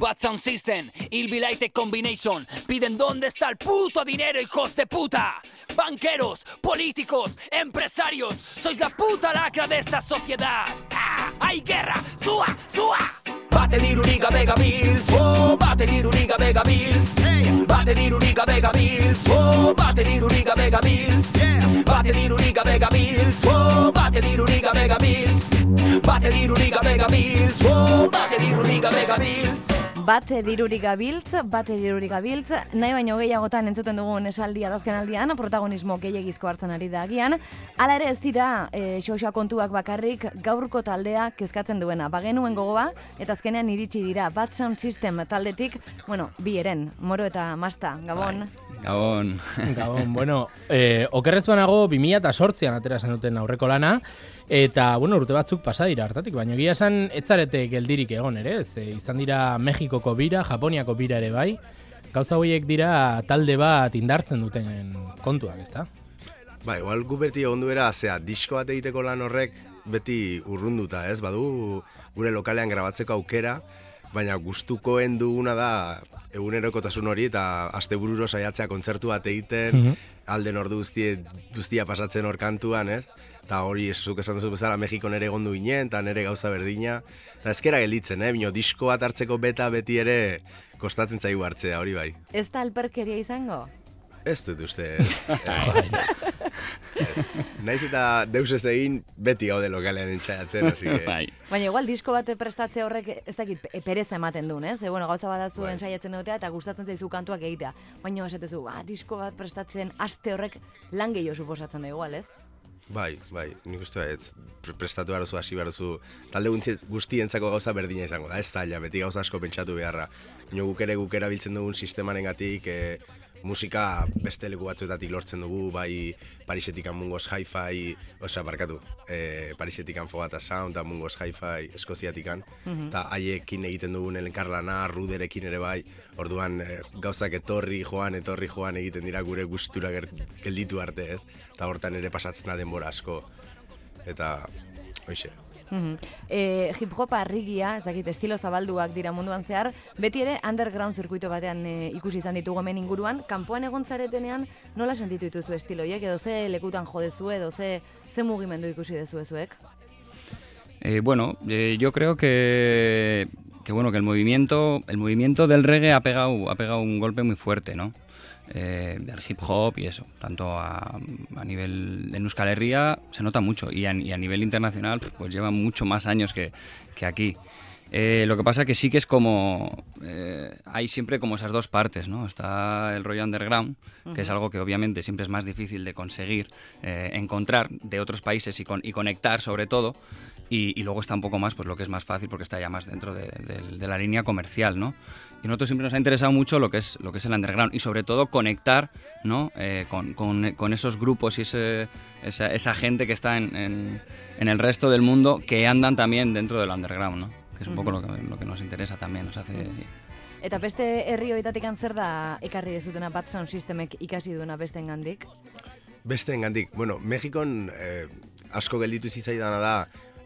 Bad Sound System, Ilbilite Combination. Piden dónde está el puto dinero, hijos de puta. Banqueros, políticos, empresarios, sois la puta lacra de esta sociedad. ¡Ah! ¡Hay guerra! ¡Sua! ¡Sua! Bate diruriga mega bills, oh, bate diruriga mega bills. Bate diruriga mega bills, oh, bate diruriga mega bills. Bate diruriga mega bills, oh, bate diruriga mega bills. Bate diruriga mega bills, oh, bate diruriga mega bills. Bate dirurik gabiltz, nahi baino gehiagotan entzuten dugun esaldia dazken aldian, protagonismo gehiagizko hartzen ari da agian. Hala ere ez dira xoxoa kontuak bakarrik gaurko taldea kezkatzen duena. Bagenuen gogoa, eta azkenean iritsi dira Bad Sound System taldetik, bi eren, Moro eta Masta, Gabon. Gabon. Bueno, okerrez banago 2008an atera zen duten aurreko lana, eta, urte batzuk pasa dira hartatik, baina egia esan ez zarete geldirik egon ere, izan dira Mexikoko bira, Japoniako bira ere bai, gauza horiek dira talde bat indartzen duten kontuak, ezta? Igual gu beti egon duera, disko bat egiteko lan horrek beti urrunduta, ez? Badu gure lokalean grabatzeko aukera, baina gustukoen duguna da egunerokotasun hori eta astebururo saiatzea kontzertu bat egiten, alden ordu guztia pasatzen hor kantuan, ez? Eta hori zuk esan duzu bezala Mexikon ere egondu ginen, eta nere gauza berdina. Eta ezkera gelditzen, bino disko bat hartzeko beta beti ere kostatzen zaigu hartzea, hori bai. Ez da alperkeria izango? Ez dut uste. Naiz eta deus ez egin beti gaude lokalean entxaiatzen, así que... Baina igual disko bat prestatzea horrek ez dakit pereza ematen duen, ez? Gauza bat aztu ensaiatzen dutea eta gustatzen zaizu kantuak egitea. Baina esatezu, disko bat prestatzen aste horrek lan gehiago suposatzen da igual, ez? Bai, nik uste prestatu behar duzu, hasi behar duzu, talde guztientzako gauza berdina izango da, ez zaila, beti gauza asko pentsatu beharra. Guk erabiltzen dugun sistemarengatik musika beste leku batzuetatik lortzen dugu, bai Parisetikan Mungos Hi-Fi, Parisetikan Fogata Sound, eta Mungos Hi-Fi Eskoziatikan, eta haiekin egiten dugun elkarlana, Ruderekin ere bai, orduan gauzak etorri joan egiten dira gure gustura gelditu arte, ez? Eta hortan ere pasatzen da denbora asko, eta hoxe. Hip-hopa argigia, ez dakit, estilo zabalduak dira munduan zehar, beti ere underground zirkuito batean ikusi izan ditugu hemen inguruan, kanpoan egon zaretenean nola sentitu dituzu estiloiek, edo ze lekutan jodezu, edo ze mugimendu ikusi dezuezuek? Yo creo que el movimiento del reggae ha pegado un golpe muy fuerte, ¿no? Del hip hop y eso, tanto a nivel en Euskal Herria se nota mucho y a nivel internacional pues lleva mucho más años que aquí. Lo que pasa que sí que es como hay siempre como esas dos partes, ¿no? Está el rollo underground, que es algo que obviamente siempre es más difícil de conseguir encontrar de otros países y conectar sobre todo, y luego está un poco más pues lo que es más fácil porque está ya más dentro de la línea comercial, ¿no? Y a nosotros siempre nos ha interesado mucho lo que es el underground y sobre todo conectar, ¿no? Con esos grupos y esa gente que está en el resto del mundo que andan también dentro del underground, ¿no? Que es un poco lo que nos interesa también, nos hace... Eta beste herri hoitatik zer da ekarri dezutena Bad Sound Systemek ikasi duena besteengandik? Besteengandik, Mexikon asko gelditu zitzaidana da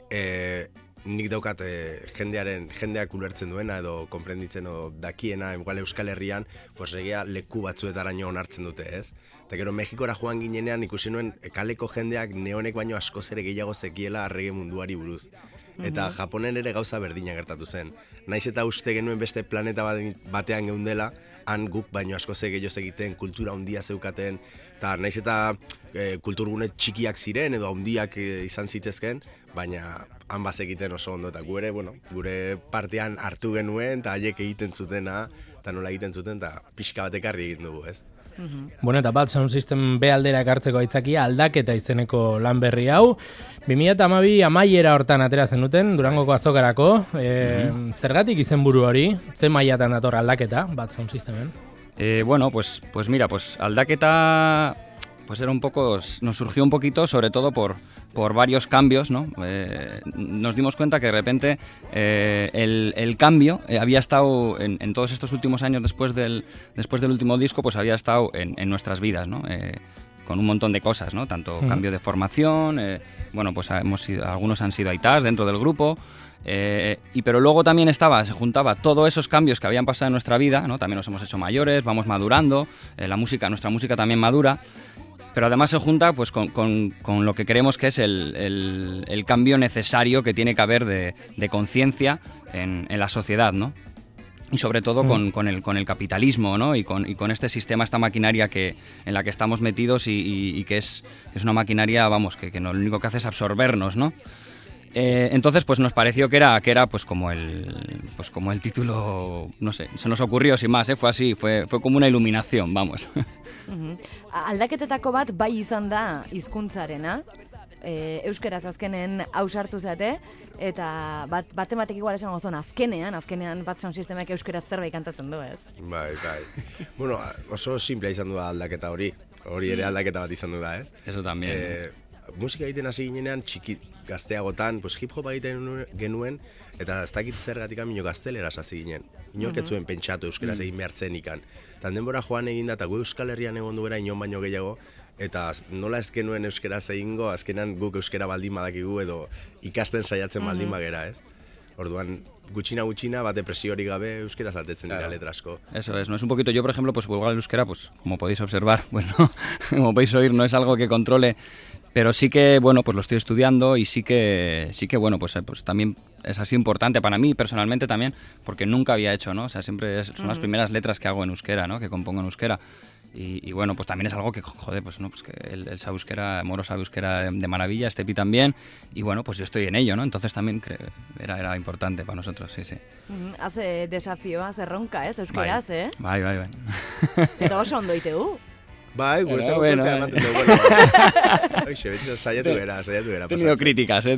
nik daukat jendeak ulertzen duena edo konprenditzen edo dakiena igual Euskal Herrian reggaea leku batzuetaraino onartzen dute, ez? Eta gero Mexikora joan ginenean ikusi nuen kaleko jendeak neonek baino askoz ere gehiago zekiela reggae munduari buruz. Eta Japonen ere gauza berdina gertatu zen. Naiz eta uste genuen beste planeta batean geundela, han guk baino askoz gehiago egiten, kultura handia zeukaten, eta naiz eta kulturgune txikiak ziren edo handiak izan zitezken, baina han bazekiten oso ondo, eta gure partean hartu genuen, eta haiek egiten zutena, eta nola egiten zuten, eta pixka bat ekarri egin dugu, ez? Eta Bad Sound System B aldera ekartzeko aitzakia aldaketa izeneko lan berri hau. 2012 amaiera hortan atera zenuten, Durangoko azokarako. Zergatik izenburu hori? Ze mailatan dator aldaketa Bad Sound Systemen? Pues mira, aldaketa pues era un poco, nos surgió un poquito sobre todo por varios cambios, ¿no? Nos dimos cuenta que de repente el cambio había estado en todos estos últimos años después del último disco, pues había estado en nuestras vidas, ¿no? Con un montón de cosas, ¿no? Tanto cambio de formación, pues algunos han sido aitas dentro del grupo, Pero luego también se juntaba todos esos cambios que habían pasado en nuestra vida, ¿no? También nos hemos hecho mayores, vamos madurando, nuestra música también madura, pero además se junta pues con lo que creemos que es el cambio necesario que tiene que haber de conciencia en la sociedad, ¿no? Y sobre todo con el capitalismo, ¿no? Y con este sistema, esta maquinaria en la que estamos metidos y que es una maquinaria, vamos, que lo único que hace es absorbernos, ¿no? Entonces pues nos pareció que era pues como el título, no sé, se nos ocurrió sin más, fue así, fue como una iluminación, vamos. Aldaketetako bat bai izan da hizkuntzarena, euskeraz azkenen ausartu zate, eta batek igual esango zon azkenean bat sound sistemak euskeraz zerbait kantatzen du, ez? Bai. Bueno, oso simplea izan du aldaketa hori ere aldaketa bat izan du da, ez? Eso también. Musika egiten hasi ginean txiki gazteagotan, pues hip hop egiten genuen, eta ez dakit zergatik amino gazteleraz hasi ginen. Inork ez zuen pentsatu euskeraz egin behar zenikan. Eta denbora joan eginda, eta gu Euskal Herrian egon duera inon baino gehiago, eta nola ez genuen euskeraz egingo, azkenan guk euskera baldin badakigu edo ikasten saiatzen baldin bagera, ez? Orduan, gutxina, bate presiorik gabe euskeraz altetzen dira letra asko. Eso es, no es un poquito, yo por ejemplo, pues igual el euskera, pues como podéis observar, bueno, como podéis oír, no es algo que controle, pero sí que, bueno, pues lo estoy estudiando y sí que bueno, pues también es así importante para mí personalmente también, porque nunca había hecho, ¿no? O sea, siempre son las primeras letras que hago en euskera, ¿no? Que compongo en euskera. Y bueno, pues también es algo que, joder, pues no, pues que él sabe euskera, Moro sabe euskera de maravilla, Estepi también, y bueno, pues yo estoy en ello, ¿no? Entonces también era importante para nosotros, sí. Hace desafío, hace ronca, euskeraz, Bai. Eta oso ondo itegu. Bai, guretzako kolpea ematen dugu. Oixe, betxo, saiatu gara. He tenido críticas.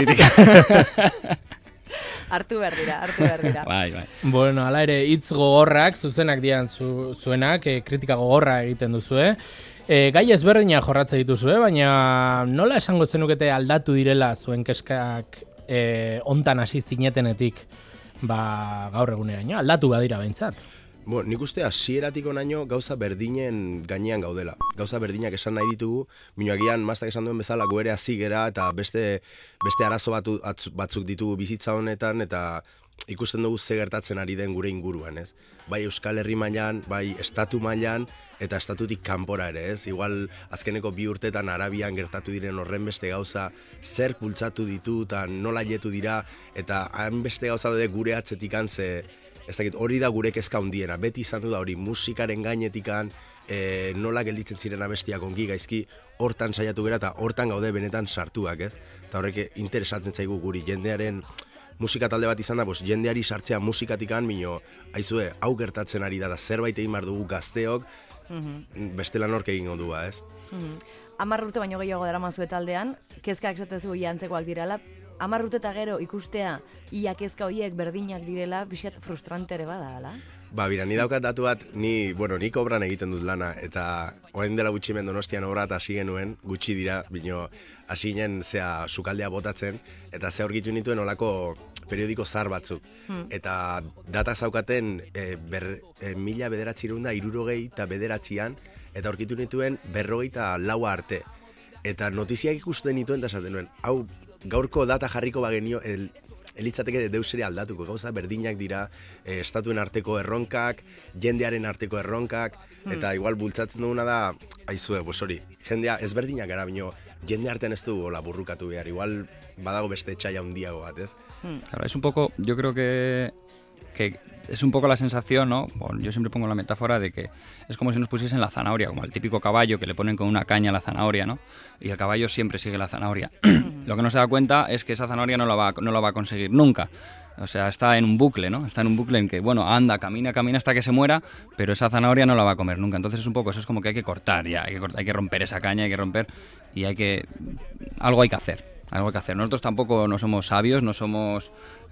Hartu behar dira. Bai. Bueno, ala ere, hitz gogorrak, zuzenak dian zuenak, kritika gogorra egiten duzue. Gai ezberdina jorratze dituzue, baina nola esango zenukete aldatu direla zuen keskak hontan hasi zinetenetik gaur eguneraino? Aldatu badira behintzat. Nik uste hasieratik onaino gauza berdinen gainean gaudela. Gauza berdinak esan nahi ditugu, minuagian maztak esan duen bezala gu ere hasi gera eta beste arazo batzuk ditugu bizitza honetan eta ikusten dugu ze gertatzen ari den gure inguruan, ez? Bai Euskal Herri mailan, bai estatu mailan eta estatutik kanpora ere, ez? Igual azkeneko 2 urtetan Arabian gertatu diren horren beste gauza zer bultzatu ditu eta nola jetu dira eta han beste gauza daude gure atzetik ze ez dakit, hori da gure kezka handiena, beti izan du da hori musikaren gainetikan, nola gelditzen ziren abestiak ongi gaizki, hortan saiatu gara eta hortan gaude benetan sartuak, ez? Eta horrek interesatzen zaigu guri jendearen musika talde bat izan da, jendeari sartzea musikatikan, mino, aizue, hau gertatzen ari da zerbait egin behar dugu gazteok, bestela nork egingo du, ez? 10 urte baino gehiago daramazue taldean, kezkak esatezu antzekoak direla, 10 urte eta gero ikustea ia kezka horiek berdinak direla, pixkat frustrante ere bada, ala? Bira, ni daukat datu bat, nik obran egiten dut lana, eta orain dela gutxi Donostian obra eta hasi genuen, gutxi dira, bino, hasi ginen sukaldea botatzen, eta ze aurkitu nituen olako periodiko zar batzuk. Eta data zaukaten 1969an, eta aurkitu nituen 54 arte. Eta notiziak ikusten nituen, eta esaten nuen, hau, gaurko data jarriko bagenio, elitzateke deus ere aldatuko, gauza berdinak dira, estatuen arteko erronkak, jendearen arteko erronkak, eta igual bultzatzen duguna da, aizue, hori, jendea ezberdinak gara, bino, jende artean ez du burrukatu behar, igual badago beste txaila handiago bat, ez? Claro, es un poco, yo creo que es un poco la sensación, ¿no? Bueno, yo siempre pongo la metáfora de que es como si nos pusiesen la zanahoria, como el típico caballo que le ponen con una caña a la zanahoria, ¿no? Y el caballo siempre sigue la zanahoria. Lo que no se da cuenta es que esa zanahoria no la va a conseguir nunca. O sea, está en un bucle, ¿no? Está en un bucle en que, bueno, anda, camina hasta que se muera, pero esa zanahoria no la va a comer nunca. Entonces es un poco, eso es como que hay que cortar ya, hay que romper esa caña, y algo hay que hacer. Nosotros tampoco no somos sabios, no somos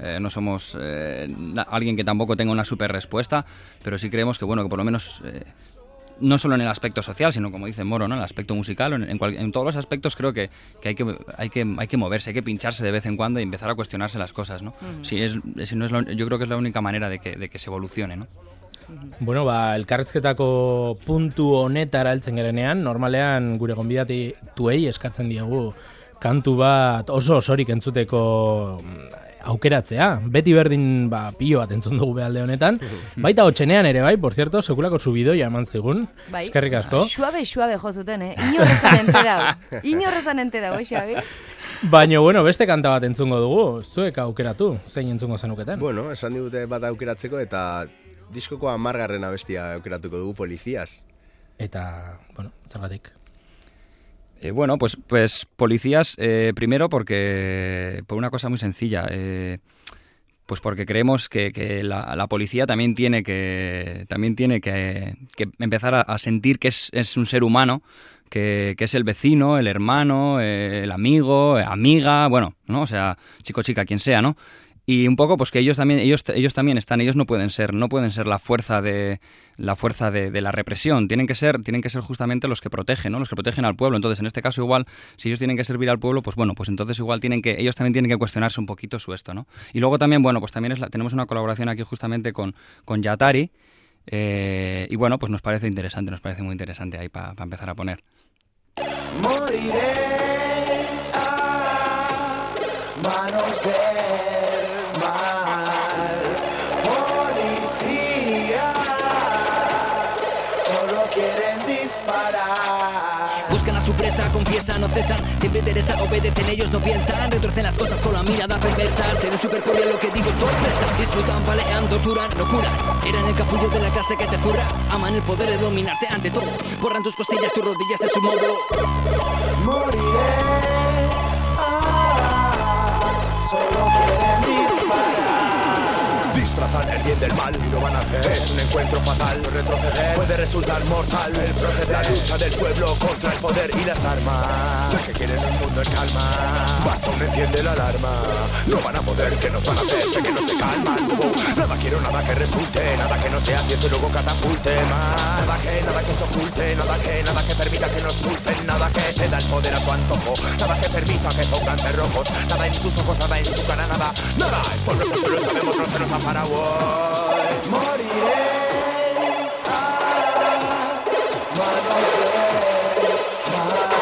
alguien que tampoco tenga una super respuesta, pero sí creemos que, bueno, que por lo menos no solo en el aspecto social, sino como dice Moro, ¿no? En el aspecto musical, en todos los aspectos creo que hay que moverse, hay que pincharse de vez en cuando y empezar a cuestionarse las cosas, ¿no? Yo creo que es la única manera de que se evolucione, ¿no? Bueno, elkarrizketako puntu honetara heltzen gerenean, normalean gure gonbidatuei eskatzen diegu kantu bat oso osorik entzuteko aukeratzea. Beti berdin pilo bat entzun dugu behalde honetan. Baita hotxenean ere bai, por cierto, sekulako subidoia eman zigun. Bai. Eskerrik asko. Suabe jo zuten, Inorrezan enterau, Xabi? Baina, bueno, beste kanta bat entzungo dugu. Zuek aukeratu, zein entzungo zenuketen? Bueno, esan digute bat aukeratzeko eta diskoko 10. abestia aukeratuko dugu, Policías. Eta, bueno, zergatik. Bueno, pues Policías, primero porque por una cosa muy sencilla, pues porque creemos que la policía también tiene que empezar a sentir que es un ser humano, que es el vecino, el hermano, el amigo, amiga, bueno, ¿no? O sea, chico, chica, quien sea, ¿no? Y un poco pues que ellos también están, ellos no pueden ser la fuerza de la represión, tienen que ser justamente los que protegen, ¿no? Los que protegen al pueblo. Entonces, en este caso igual, si ellos tienen que servir al pueblo, pues bueno, pues entonces igual ellos también tienen que cuestionarse un poquito su esto, ¿no? Y luego también, bueno, pues también tenemos una colaboración aquí justamente con Yatari, y bueno, pues nos parece muy interesante ahí para empezar a poner. Moriré a manos del mal, policía, solo quieren disparar. Buscan a su presa, confiesan, no cesan, siempre interesa, obedecen, ellos no piensan, retorcen las cosas con la mirada perversa, ser un superpoder lo que digo sorpresa, disfrutan, palean, torturan, no curan, eran el capullo de la clase que te zurra, aman el poder de dominarte ante todo, borran tus costillas, tus rodillas, es su modo. Moriré, solo quieren disparar. Disfrazan el bien del mal y lo van a hacer. Es un encuentro fatal, retroceder puede resultar mortal. El proceder, la lucha del pueblo contra el poder y las armas. Sé que quieren un mundo en calma. Batson enciende la alarma. No van a poder, ¿qué nos van a hacer? Sé que no se calman. Nada quiero, nada que resulte, nada que no sea cierto y luego catapulte más. Nada que se oculte, nada que permita que nos culpen, nada que ceda el poder a su antojo, nada que permita que pongan cerrojos, nada en tus ojos, nada en tu cara, nada. El pueblo está solo, sabemos, no se nos ampara hoy. Moriré a manos del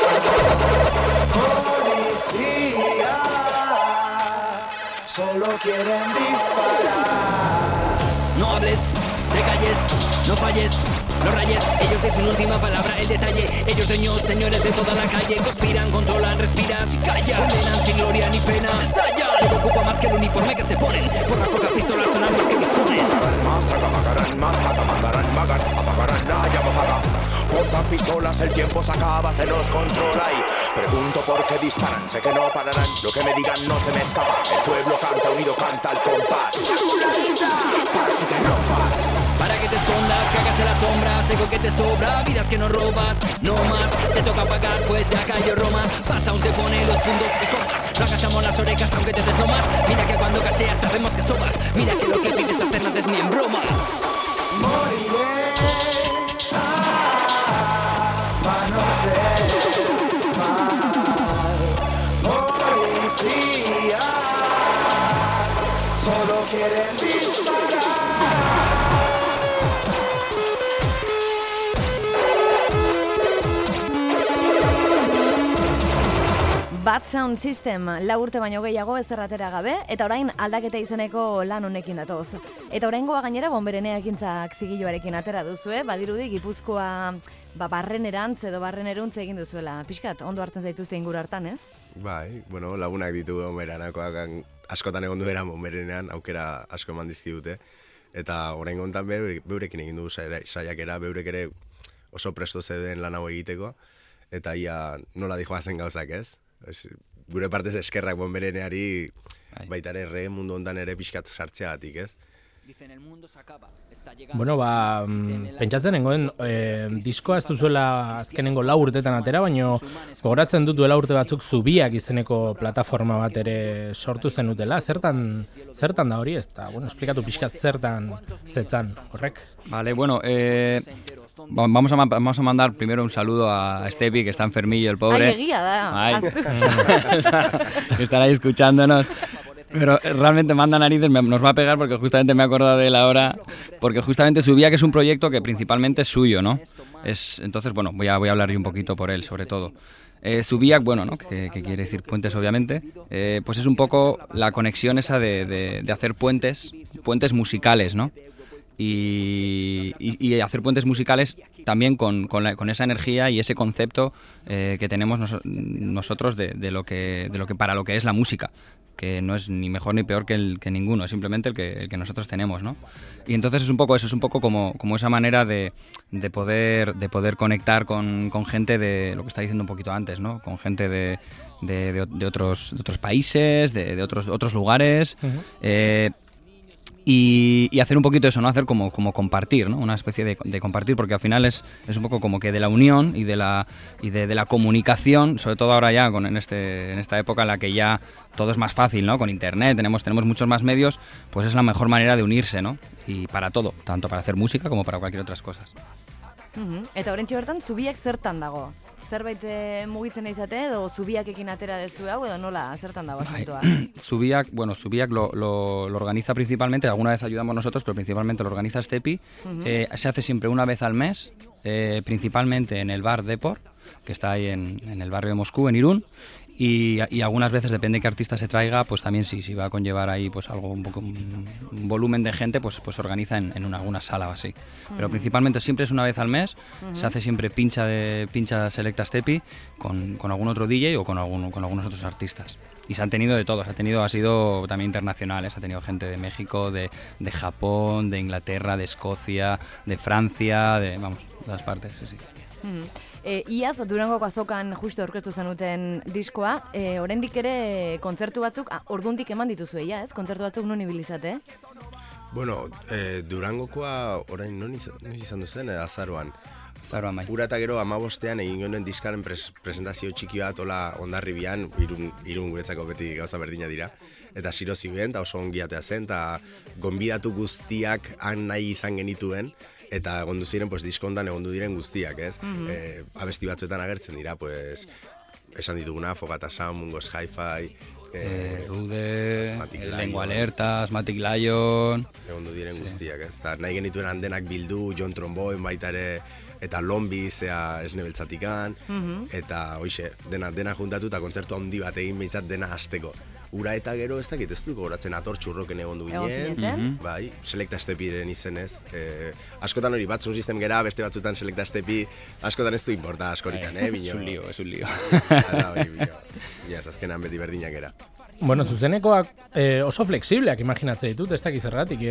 mal. Policía, solo quieren disparar. No hables, te calles, no falles, no rayes, ellos dicen última palabra, el detalle, ellos dueños, señores de toda la calle, conspiran, controlan, respiran, y callan, condenan sin gloria ni pena, estallan, se ocupa más que el uniforme que se ponen, por las pocas pistolas son armas que disponen. Más trabajarán, más mata, mandarán, magan, apagarán la llama paga. Portan pistolas, el tiempo se acaba, se nos controla y pregunto por qué disparan, sé que no pararán, lo que me digan no se me escapa, el pueblo canta unido, canta al compás. ¡Chacularita! Para que te rompas. Para que te escondas, cagas en la sombra, seco que te sobra, vidas que no robas, no más, te toca pagar, pues ya cayó Roma, pasa aún te pone los puntos y comas, no agachamos las orejas aunque te des no más, mira que cuando cacheas sabemos que sobas, mira que lo que pides hacer no haces ni en broma. Moriré a manos del mal, policía, solo quieren disparar. Bad Sound System, 4 urte baino gehiago ezerratera gabe, eta orain aldaketa izeneko lan honekin datoz. Eta oraingoa gainera bonberenea ekintzak zigiloarekin atera duzue, badirudi Gipuzkoa barrenerantz edo barreneruntz egin duzuela. Pixkat, ondo hartzen zaituzte inguru hartan, ez? Bai, bueno, lagunak ditu bonberanakoak, askotan egon duera bonberenean, aukera asko eman dizkidute. Eta orain gontan beurekin egin du saiakera, beurek ere oso presto zeuden lan hau egiteko, eta ia nola dijoazen gauzak, ez? Gure partez eskerrak bonbereneari baita ere mundu hontan ere pixkat sartzeagatik, ez? Bueno, pentsatzen nengoen diskoa ez duzuela azkenengo 4 urtetan atera, baino gogoratzen dut duela urte batzuk Zubiak izeneko plataforma bat ere sortu zenutela. Zertan da hori? Eta, bueno, esplikatu pixkat zertan zetzan, horrek? Vale, bueno, vamos a mandar primero un saludo a Estepi, que está enfermillo, el pobre. Ay, egia da. Ay. Estará ahí escuchándonos. Pero realmente manda narices, nos va a pegar porque justamente me he acordado de él ahora, porque justamente Subía, que es un proyecto que principalmente es suyo, ¿no? Entonces, bueno, voy a hablar yo un poquito por él, sobre todo. Zubiak, bueno, ¿no? que quiere decir puentes, obviamente, pues es un poco la conexión esa de hacer puentes musicales, ¿no? Y hacer puentes musicales también con esa energía y ese concepto que tenemos nosotros de lo que para lo que es la música, que no es ni mejor ni peor que ninguno, es simplemente el que nosotros tenemos, ¿no? Y entonces es un poco eso, es un poco como esa manera de poder conectar con gente de lo que está diciendo un poquito antes, ¿no? Con gente de otros países, de otros lugares. Uh-huh. Y hacer un poquito eso, ¿no? Hacer como compartir, ¿no? Una especie de compartir, porque al final es un poco como que de la unión y de la comunicación, sobre todo ahora ya en esta época en la que ya todo es más fácil, ¿no? Con internet tenemos muchos más medios, pues es la mejor manera de unirse, ¿no? Y para todo, tanto para hacer música como para cualquier otras cosas. Eta orentxe bertan, Zubiak zertan dago? Zerbait mugitzen izate edo Zubiakekin atera dezu hau edo nola zertan dago asuntoa? Zubiak lo organiza principalmente, alguna vez ayudamos nosotros, pero principalmente lo organiza Stepi. Se hace siempre una vez al mes, principalmente en el bar Depor, que está ahí en el barrio de Moscú, en Irún. Y algunas veces, depende de qué artista se traiga, pues también si va a conllevar ahí pues algo un volumen de gente, pues se organiza en alguna sala o así. Pero principalmente siempre es una vez al mes, se hace siempre pincha Selecta Stepi con algún otro DJ o con algunos otros artistas. Y se han tenido de todo, ha sido también internacionales, ha tenido gente de México, de Japón, de Inglaterra, de Escocia, de Francia, de todas partes, sí. Iaz, Durangoko azokan justu aurkeztu zenuten diskoa, oraindik ere kontzertu batzuk, ordundik eman dituzu ez? Kontzertu batzuk non ibilizate? Bueno, Durangokoa orain non izan duzen, azaroan. Azaroan bai. Ura eta gero 15ean egin genuen diskaren presentazio txiki bat ola Hondarribian, Irun guretzako beti gauza berdina dira. Eta siro ziren, eta oso ongiatea zen, eta gonbidatu guztiak han nahi izan genituen, eta egondu ziren, pues, disko hondan egondu diren guztiak, ez? Abesti batzuetan agertzen dira, pues, esan dituguna, Fogata Sound, Mungos Hi-Fi, Rude, Lengua Alerta, Asthmatic Lion... Egondu diren guztiak, ez? Eta nahi genituen handenak bildu, John Tromboen baita ere, eta Lombi, zea Esne Beltzatikan, eta hoixe, dena juntatu eta kontzertu handi bat egin behintzat dena hasteko. Ura eta gero ez dakit ez dut gogoratzen Ator Txurroken egondu ginen, bai, Selecta Stepiren izenez. Askotan hori, Batsun System gera, beste batzutan Selecta Stepi, askotan ez du importa askorikan, bino. Es un lío. Ja, azkenan beti berdinak gera. Bueno, zuzenekoak oso flexibleak imaginatze ditut, ez dakiz zergatik.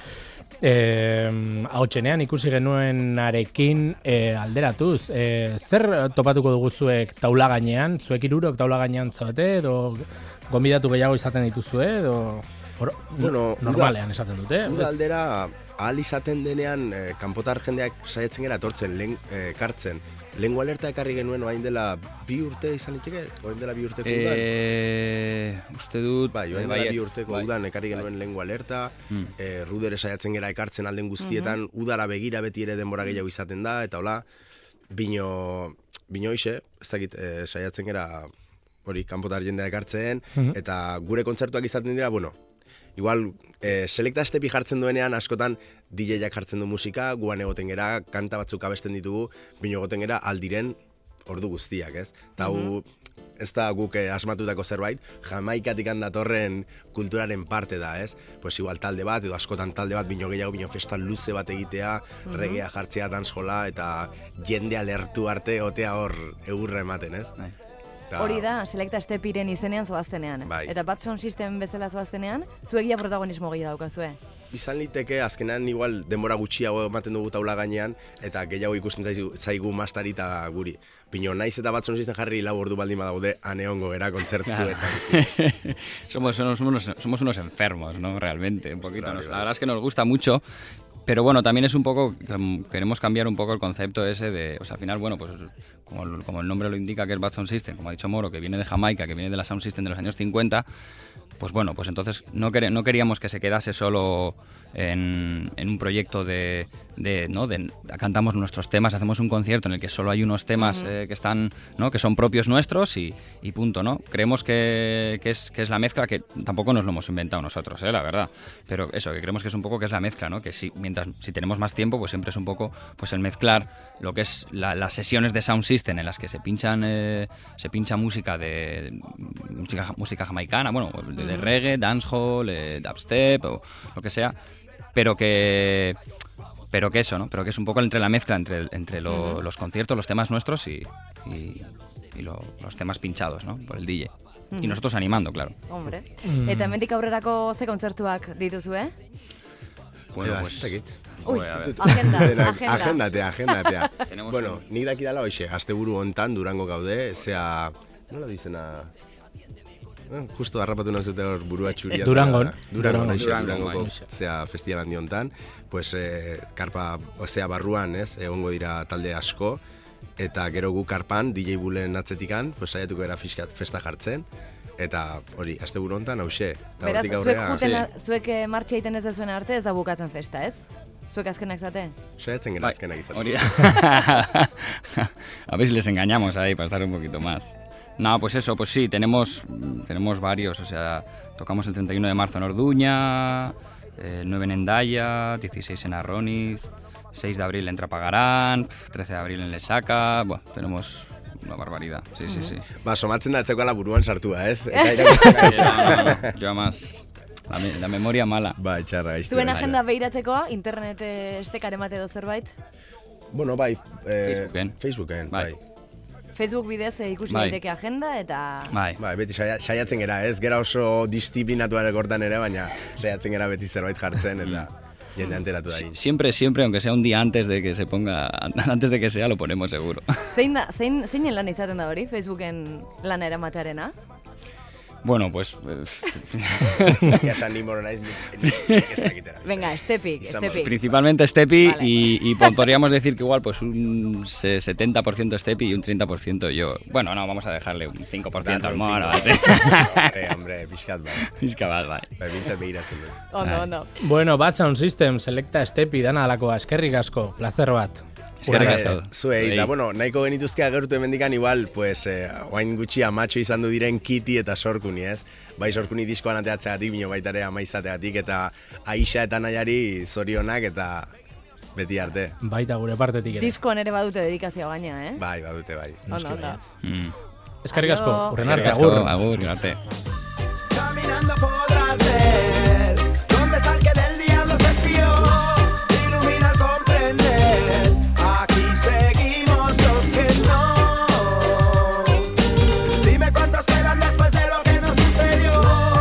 Ahotsenean ikusi genuenarekin alderatuz. Zer topatuko dugu zuek taula gainean? Zuek hirurok taula gainean zaudete edo gonbidatu gehiago izaten dituzue edo normalean esaten dute? Uda aldera ahal izaten denean kanpotar jendeak saiatzen gara etortzen, kartzen. Lengua Alerta ekarri genuen oain dela 2 urte izan itxeke? Oain dela 2 urteko udan? Uste dut... Bai, oain dela 2 urteko udan ekarri genuen Lengua Alerta, Rudere saiatzen gara ekartzen alden guztietan, udara begira beti ere denbora gehiago izaten da, eta hola, bino hoxe, ez dakit, saiatzen gara hori, kanpotar jendea ekartzen, eta gure kontzertuak izaten dira, bueno, igual, Selecta Stepi jartzen duenean, askotan DJ-ak jartzen du musika, guan egoten gera, kanta batzuk abesten ditugu, bino egoten gera aldiren ordu guztiak, ez? Eta ez da guk asmatutako zerbait, Jamaikatik datorren kulturaren parte da, ez? Pues igual talde bat, edo askotan talde bat, bino gehiago, bino festa luze bat egitea, reggaea jartzea, dancehalla, eta jendea lertu arte, otea hor egurra ematen, ez? Hori da, Selecta Stepiren izenean zoaztenean. Bai. Eta Batson System bezala zoaztenean, zuegia protagonismo gehiago daukazue. Izan liteke, azkenean igual denbora gutxiago ematen dugu taula gainean, eta gehiago ikusten zaigu mastari eta guri. Pino, naiz eta Batson System jarri 4 ordu baldin badaude, aneongo gera kontzertu eta somos unos enfermos, ¿no? Realmente, un poquito. Claro. La verdad es que nos gusta mucho. Pero bueno, también es un poco, queremos cambiar un poco el concepto ese de, o sea, al final, bueno, pues como el nombre lo indica, que es Bad Sound System, como ha dicho Moro, que viene de Jamaica, que viene de la Sound System de los años 50, pues bueno, pues entonces no queríamos que se quedase solo en un proyecto de cantamos nuestros temas, hacemos un concierto en el que solo hay unos temas que están, ¿no? Que son propios nuestros y punto, ¿no? Creemos que es la mezcla, que tampoco nos lo hemos inventado nosotros, la verdad, pero eso, que creemos que es un poco que es la mezcla, ¿no? Que si tenemos más tiempo, pues siempre es un poco pues el mezclar lo que es las sesiones de Sound System en las que se pincha música de música jamaicana, bueno, de reggae, dancehall, dubstep o lo que sea, pero que eso, ¿no? Pero que es un poco entre la mezcla entre los conciertos, los temas nuestros y los temas pinchados, ¿no? Por el DJ. Y nosotros animando, claro. Hombre. Eta hemendik aurrerako ze kontzertuak dituzu, Bueno, pues... Uy, a ver. Agendatea. Bueno, nik dakidala hoxe, asteburu hontan Durango gaude, zea... Nola dizena... Justo harrapatu nazute hor burua txuria. Durangon. Durangoko zea festival handi hontan. Pues karpa, osea barruan, egongo dira talde asko. Eta gero gu karpan, DJ Bulen atzetikan, pues saiatuko era festa jartzen. Eta hori, asteburu hontan, hauxe. Beraz, zuek martxa egiten ez dezuen arte, ez da bukatzen festa, ez? Zuek azkenak zate? Saiatzen gara azkenak izate. Hori. A ver si les engañamos ahí para estar un poquito más. No, pues eso, pues sí, tenemos varios, o sea, tocamos el 31 de marzo en Orduña, el 9 en Hendaya, 16 en Arroniz, 6 de abril en Trapagarán, 13 de abril en Lesaca, bueno, tenemos una barbaridad, sí. Ba, somatzen da etzeko ala buruan sartua, ez? No, yo más... La memoria mala. Bai, txarra. Zuen agenda behiratzeko, internet estekaren bate edo zerbait? Bueno, bai, Facebooken, bai. Facebook bidez ikusi daiteke agenda eta... Bai, beti saiatzen gera, ez? Gera oso disiplinatu gortan ere, baina saiatzen gera beti zerbait jartzen eta jende anteratu da. Siempre, aunque sea un día antes de que se ponga, antes de que sea, lo ponemos seguro. Zeinen lan izaten da hori, Facebooken lana eramatearena? Bueno, pues... Ya se animo naiz nik ez dakitera. Venga, Stepik. Principalmente Stepi, vale. y podríamos decir que igual pues un 70% Stepi y un 30% yo. Bueno, no, vamos a dejarle un 5% al mono. Hombre, pixkat bai. Pixkat bai. Bintzat behiratzen du. Ondo. Bueno, Bad Sound System, selecta Stepi, dana alakoa, eskerrik asko, placer bat. Zuei, eta bueno, nahiko genituzke agertu emendikan igual, pues, oain gutxi amatxo izan du diren Kiti eta Sorkuni, ez? Bai, Sorkuni diskoan ateatzegatik, bino baitare amaizategatik, eta Aixa eta Naiari zorionak eta beti arte. Baita gure partetik ere. Diskoan ere badute dedikazioa gaina, Bai, badute, bai. Ondo. Eskerrik asko, urren arte, agur, arte. Caminando podrás ver dónde está el que del diablo se fió. Ilumina al comprender. Aquí seguimos los que no. Dime cuántos quedan después de lo que nos sucedió.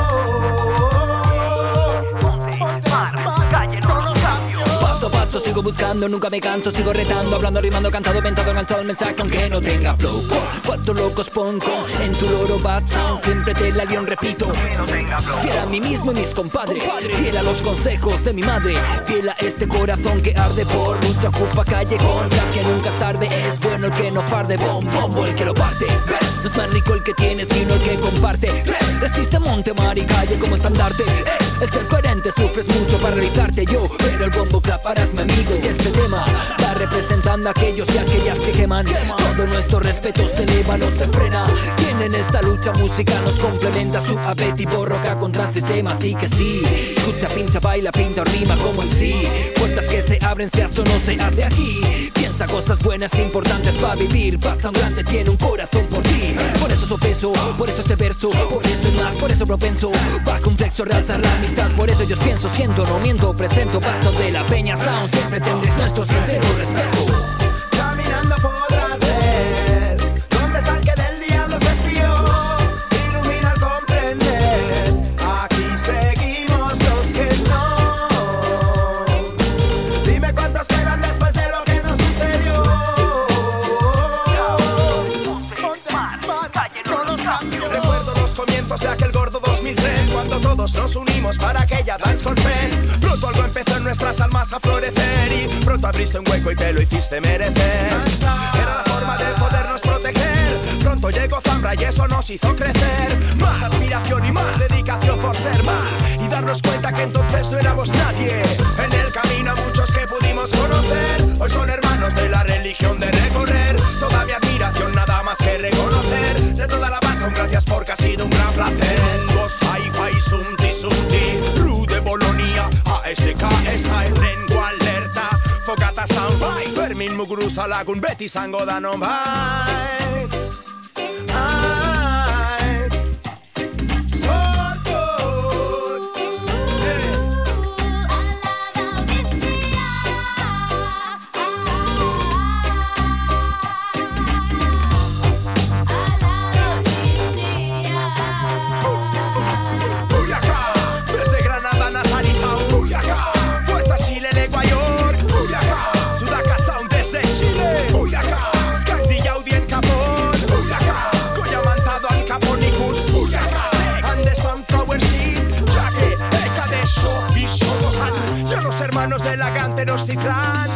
Paso a paso sigo buscando, nunca me canso, sigo retando, hablando, rimando, cantado, inventado, enganchado el mensaje aunque no tenga flow. 4 locos pongo en tu loro Bad Sound, siempre te la león, repito. Fiel a mí mismo y mis compadres, fiel a los consejos de mi madre, fiel a este corazón que arde por lucha, ocupa callejón, ya que nunca es tarde, es bueno el que no farde, bombo el que lo parte. No es más rico el que tiene, sino el que comparte. Resiste monte, mar y calle como estandarte. El ser coherente sufres mucho para realizarte yo, pero el bombo clap harás mi amigo. Y este tema va representando a aquellos y aquellas que queman. Todo nuestro respeto se eleva, no se frena. Quien en esta lucha musical nos complementa, su apetito roca contra el sistema. Así que sí, escucha, pincha, baila, pinta o rima como en sí. Puertas que se abren, seas o no seas de aquí. Piensa cosas buenas, importantes para vivir. Pasa un grande, tiene un corazón por ti. Por eso sopeso, por eso este verso, por eso y más, por eso propenso. Bajo un flexo, realzar la amistad. Por eso yo pienso, siento, no miento, presento. Paso de la Peña Sound, siempre tendréis nuestro sincero respeto. Caminando podrás ver dónde está el que del diablo se fió. Ilumina al comprender. Aquí seguimos los que no. Dime cuántos quedan después de lo que nos sucedió. Recuerdo los comienzos de aquel gordo 2003, cuando todos nos unimos para aquella Dancehall Fest. Pronto algo empezó en nuestras almas a florecer y pronto abriste un hueco y te lo hiciste merecer. Era la forma de podernos proteger. Pronto llegó Zambra y eso nos hizo crecer. Más aspiración y más dedicación por ser más y darnos cuenta que entonces no éramos nadie. En el camino a muchos que pudimos conocer hoy son hermanos de la religión de recorrer. Toda mi admiración, nada más que reconocer. De toda la banda, gracias porque ha sido un gran placer. Vos, hi-fi, sumti, sumti, Ru de Bolonia, ASK, está en rengo alerta. Fokata Soundfly, Fermin Muguruza lagun, beti zango da non bai. Hermanos de la Gante Tenochtitlán,